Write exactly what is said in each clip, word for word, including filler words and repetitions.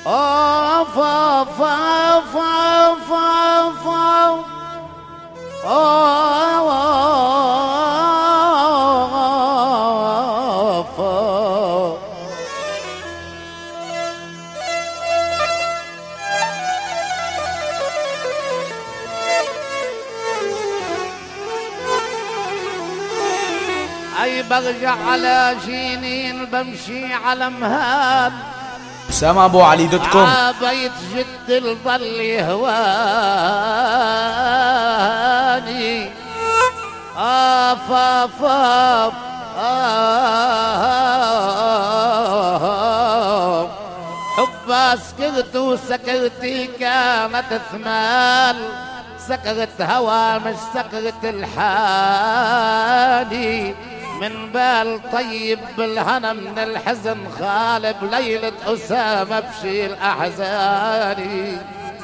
اوف اوف اوف اوف اوف اوف اوف اي برجع على جينين بمشي على مهال أسامة أبو علي دوت كوم. بيت جد الظل يهواني آف آف آف آف حبا سكرت وسكرتي كانت ثمال سكرت هوا مش سكرت الحاني من بال طيب بالهنا من الحزن غالب ليلة أسامة بشيل أحزاني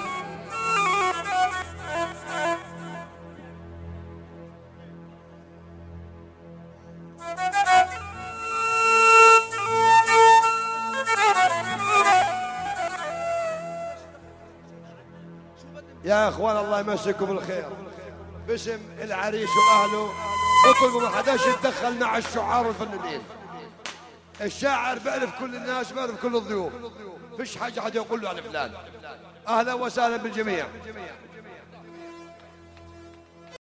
يا اخوان الله يمسيكم بالخير باسم العريس واهله اطلبوا ما حداش يتدخل مع الشعار والفنانين. الشاعر بيعرف كل الناس بيعرف كل الضيوف، فيش حاجه حد يقول له على فلان. اهلا وسهلا بالجميع.